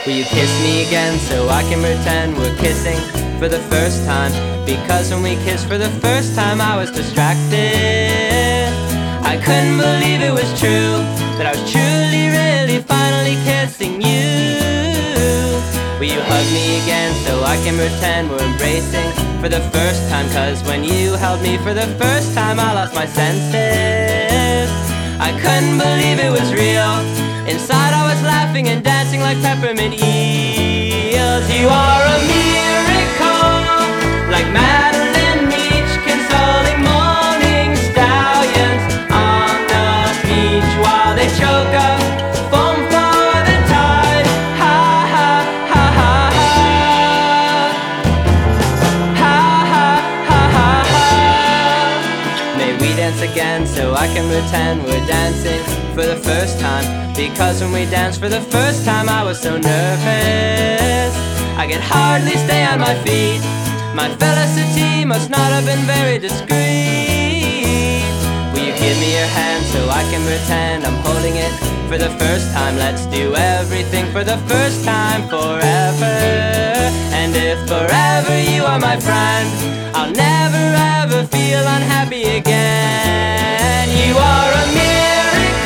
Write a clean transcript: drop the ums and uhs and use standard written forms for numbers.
Will you kiss me again so I can pretend we're kissing for the first time? Because when we kissed for the first time I was distracted. I couldn't believe it was true, that I was truly, really, finally kissing you. Will you hug me again so I can pretend we're embracing for the first time? Cause when you held me for the first time I lost my senses. I couldn't believe it was real. Inside I was laughing and dancing like peppermint eels. You are a miracle, like Madeline Beach, consoling morning stallions on the beach while they choke up foam for the tide. Ha ha ha ha ha. Ha ha ha ha ha. May we dance again so I can pretend we're dancing for the first time. Because when we danced for the first time I was so nervous I could hardly stay on my feet. My felicity must not have been very discreet. Will you give me your hand so I can pretend I'm holding it for the first time? Let's do everything for the first time forever. And if forever you are my friend, I'll never ever feel unhappy again. You are a miracle,